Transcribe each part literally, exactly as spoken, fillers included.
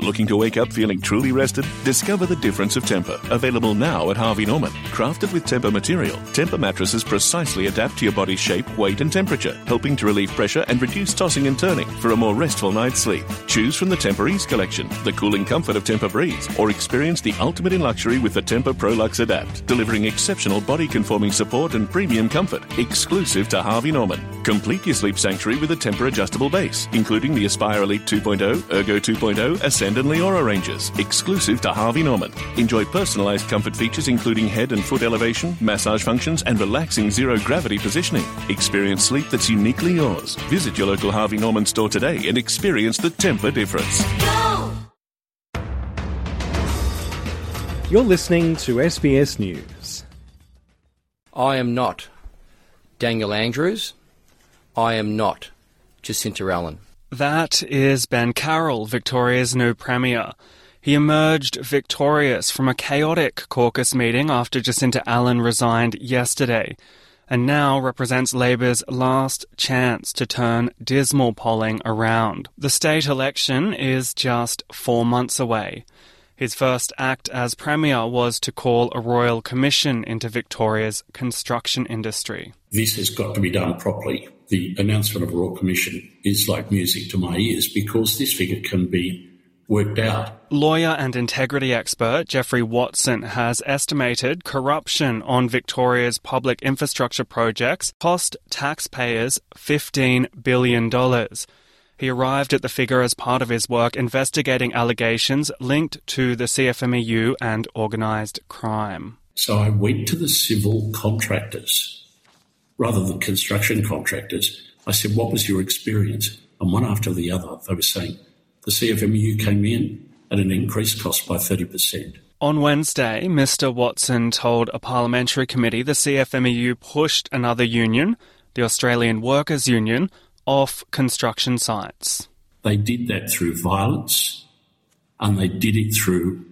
Looking to wake up feeling truly rested? Discover the difference of Tempur. Available now at Harvey Norman. Crafted with Tempur material, Tempur mattresses precisely adapt to your body's shape, weight and temperature, helping to relieve pressure and reduce tossing and turning for a more restful night's sleep. Choose from the Tempur Ease collection, the cooling comfort of Tempur Breeze, or experience the ultimate in luxury with the Tempur ProLux Adapt, delivering exceptional body-conforming support and premium comfort, exclusive to Harvey Norman. Complete your sleep sanctuary with a Tempur adjustable base, including the Aspire Elite two point oh, Ergo two point oh, Ascend and Leora ranges, exclusive to Harvey Norman. Enjoy personalized comfort features including head and foot elevation, massage functions, and relaxing zero-gravity positioning. Experience sleep that's uniquely yours. Visit your local Harvey Norman store today and experience the Tempur difference. Go! You're listening to S B S News. I am not Daniel Andrews. I am not Jacinta Allen. That is Ben Carroll, Victoria's new Premier. He emerged victorious from a chaotic caucus meeting after Jacinta Allen resigned yesterday, and now represents Labor's last chance to turn dismal polling around. The state election is just four months away. His first act as Premier was to call a royal commission into Victoria's construction industry. This has got to be done properly. The announcement of a Royal Commission is like music to my ears because this figure can be worked out. Lawyer and integrity expert Geoffrey Watson has estimated corruption on Victoria's public infrastructure projects cost taxpayers fifteen billion dollars. He arrived at the figure as part of his work investigating allegations linked to the C F M E U and organised crime. So I went to the civil contractors rather than construction contractors. I said, what was your experience? And one after the other, they were saying the C F M E U came in at an increased cost by thirty percent. On Wednesday, Mr Watson told a parliamentary committee the C F M E U pushed another union, the Australian Workers' Union, off construction sites. They did that through violence, and they did it through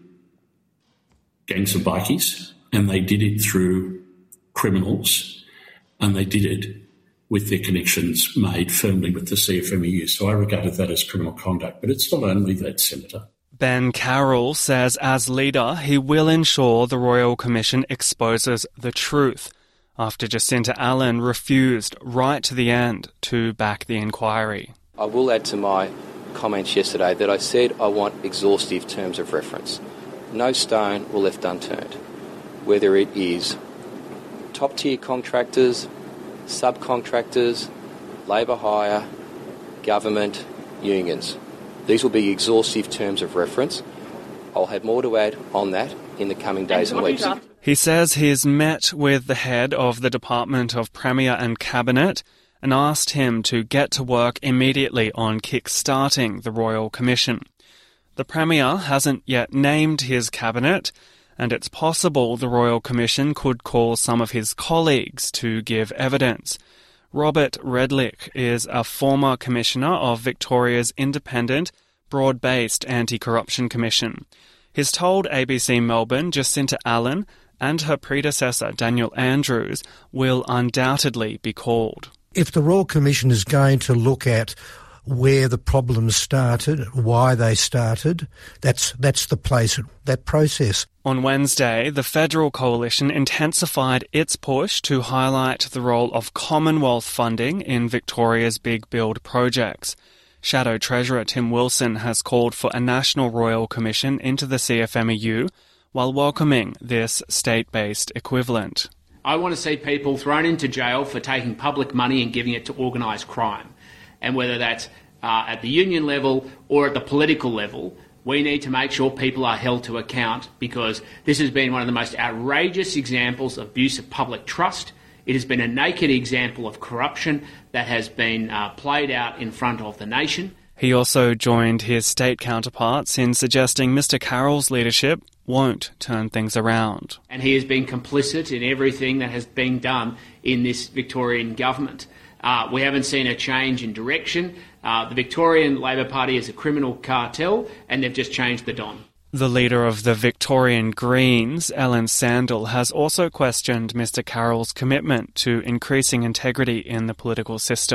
gangs of bikies, and they did it through criminals, and they did it with their connections made firmly with the C F M E U. So I regarded that as criminal conduct. But it's not only that, Senator. Ben Carroll says as leader, he will ensure the Royal Commission exposes the truth after Jacinta Allen refused right to the end to back the inquiry. I will add to my comments yesterday that I said I want exhaustive terms of reference. No stone will left unturned, whether it is top-tier contractors, subcontractors, labour hire, government, unions. These will be exhaustive terms of reference. I'll have more to add on that in the coming days and weeks. He says he's met with the head of the Department of Premier and Cabinet and asked him to get to work immediately on kick-starting the Royal Commission. The Premier hasn't yet named his Cabinet, and it's possible the Royal Commission could call some of his colleagues to give evidence. Robert Redlich is a former commissioner of Victoria's independent, broad-based anti-corruption commission. He's told A B C Melbourne Jacinta Allen and her predecessor Daniel Andrews will undoubtedly be called. If the Royal Commission is going to look at where the problems started, why they started, that's that's the place, that process. On Wednesday, the Federal Coalition intensified its push to highlight the role of Commonwealth funding in Victoria's big build projects. Shadow Treasurer Tim Wilson has called for a national royal commission into the C F M E U while welcoming this state-based equivalent. I want to see people thrown into jail for taking public money and giving it to organised crime. And whether that's uh, at the union level or at the political level, we need to make sure people are held to account, because this has been one of the most outrageous examples of abuse of public trust. It has been a naked example of corruption that has been uh, played out in front of the nation. He also joined his state counterparts in suggesting Mr Carroll's leadership won't turn things around. And he has been complicit in everything that has been done in this Victorian government. Uh, we haven't seen a change in direction. Uh, the Victorian Labor Party is a criminal cartel, and they've just changed the Don. The leader of the Victorian Greens, Ellen Sandell, has also questioned Mr Carroll's commitment to increasing integrity in the political system.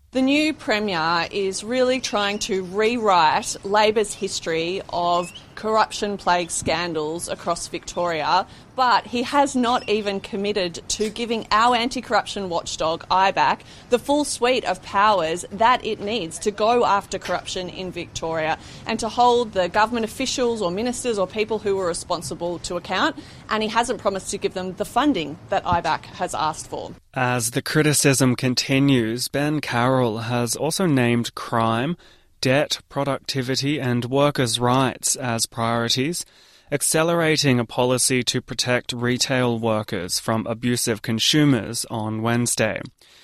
The new Premier is really trying to rewrite Labor's history of corruption-plagued scandals across Victoria, but he has not even committed to giving our anti-corruption watchdog, I B A C, the full suite of powers that it needs to go after corruption in Victoria and to hold the government officials or ministers or people who were responsible to account, and he hasn't promised to give them the funding that I B A C has asked for. As the criticism continues, Ben Carroll has also named crime, debt, productivity and workers' rights as priorities, accelerating a policy to protect retail workers from abusive consumers on Wednesday.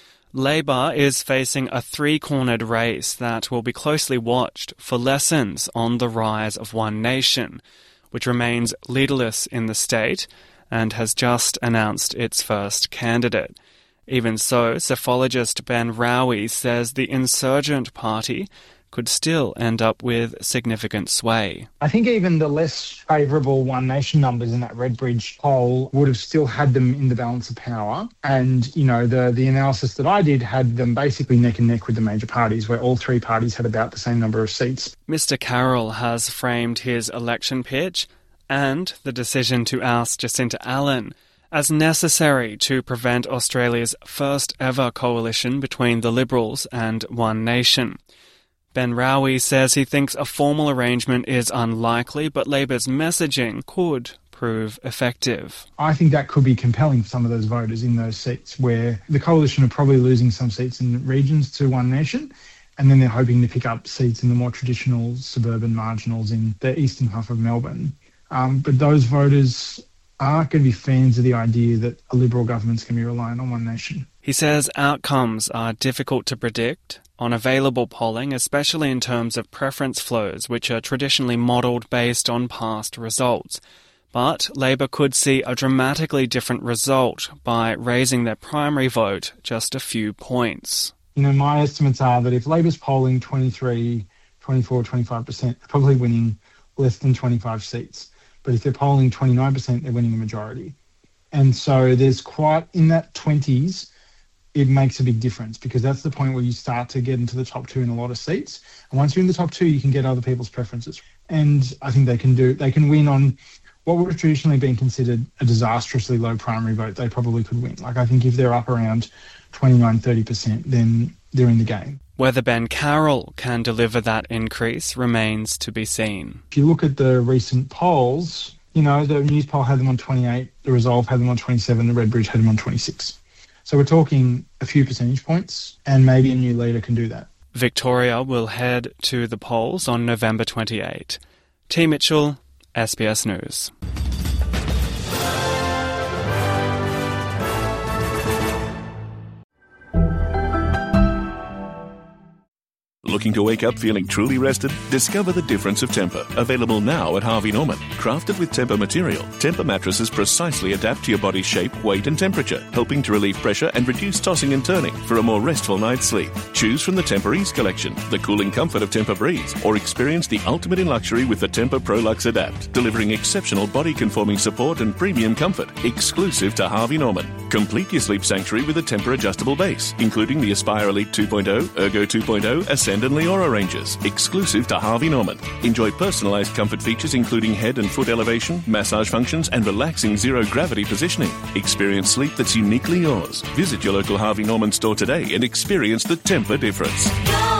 Labor is facing a three-cornered race that will be closely watched for lessons on the rise of One Nation, which remains leaderless in the state and has just announced its first candidate. Even so, psephologist Ben Rowie says the insurgent party could still end up with significant sway. I think even the less favourable One Nation numbers in that Redbridge poll would have still had them in the balance of power. And, you know, the, the analysis that I did had them basically neck and neck with the major parties, where all three parties had about the same number of seats. Mister Carroll has framed his election pitch and the decision to oust Jacinta Allan as necessary to prevent Australia's first ever coalition between the Liberals and One Nation. Ben Rowie says he thinks a formal arrangement is unlikely, but Labor's messaging could prove effective. I think that could be compelling for some of those voters in those seats where the coalition are probably losing some seats in regions to One Nation, and then they're hoping to pick up seats in the more traditional suburban marginals in the eastern half of Melbourne. Um, but those voters aren't going to be fans of the idea that a Liberal government's going to be reliant on One Nation. He says outcomes are difficult to predict on available polling, especially in terms of preference flows, which are traditionally modelled based on past results. But Labor could see a dramatically different result by raising their primary vote just a few points. You know, my estimates are that if Labor's polling twenty-three, twenty-four, twenty-five percent, they're probably winning less than twenty-five seats. But if they're polling twenty-nine percent, they're winning the majority. And so there's quite, in that twenties, it makes a big difference because that's the point where you start to get into the top two in a lot of seats. And once you're in the top two, you can get other people's preferences. And I think they can do, they can win on what would have traditionally been considered a disastrously low primary vote. They probably could win. Like, I think if they're up around twenty-nine, thirty percent, then they're in the game. Whether Ben Carroll can deliver that increase remains to be seen. If you look at the recent polls, you know, the News poll had them on twenty-eight, the Resolve had them on twenty-seven, the Redbridge had them on twenty-six. So we're talking a few percentage points, and maybe a new leader can do that. Victoria will head to the polls on November twenty-eighth. T. Mitchell, S B S News. Looking to wake up feeling truly rested? Discover the difference of Tempur. Available now at Harvey Norman. Crafted with Tempur material, Tempur mattresses precisely adapt to your body's shape, weight and temperature, helping to relieve pressure and reduce tossing and turning for a more restful night's sleep. Choose from the Tempur Ease collection, the cooling comfort of Tempur Breeze, or experience the ultimate in luxury with the Tempur ProLux Adapt, delivering exceptional body-conforming support and premium comfort, exclusive to Harvey Norman. Complete your sleep sanctuary with a Tempur adjustable base, including the Aspire Elite two point oh, Ergo two point oh, Ascend and Leora ranges, exclusive to Harvey Norman. Enjoy personalised comfort features including head and foot elevation, massage functions and relaxing zero-gravity positioning. Experience sleep that's uniquely yours. Visit your local Harvey Norman store today and experience the Tempur difference.